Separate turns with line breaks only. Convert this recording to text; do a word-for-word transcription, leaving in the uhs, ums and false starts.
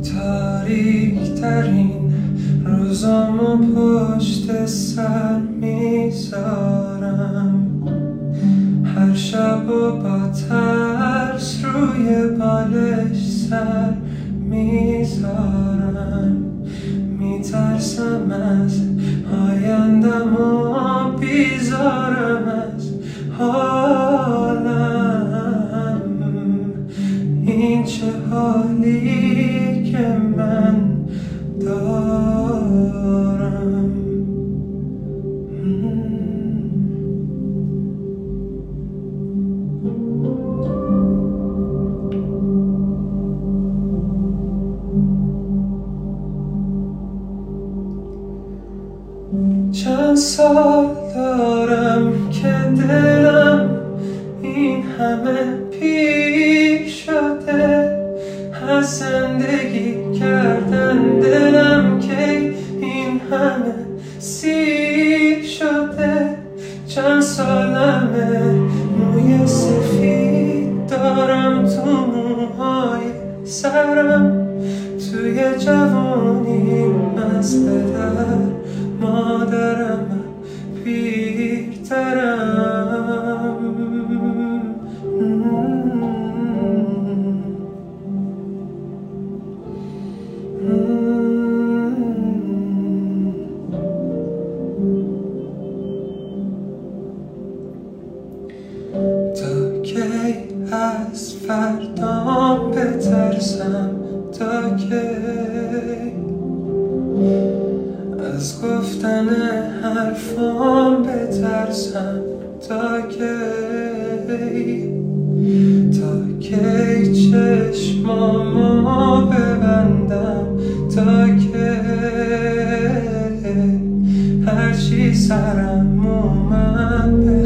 تاریک ترین روزامو پشت سر میذارم، هر شب و با ترس روی بالش سر میذارم. میترسم از آیندم و بیزارم از حالم. این چه حالی که من دارم. چند سال دارم که دلم این همه پیر شده، از زندگی کردن دلم که این همه سیر شده. چند سالمه موی سفید دارم تو موهای سرم، توی جوانیم از پدر مادرم پیرترم. تا کی از فردام بترسم؟ تا کی از گفتن حرفام بترسم؟ تا کی تا کی چشمامو ببندم؟ تا کی هرچی سرم اومد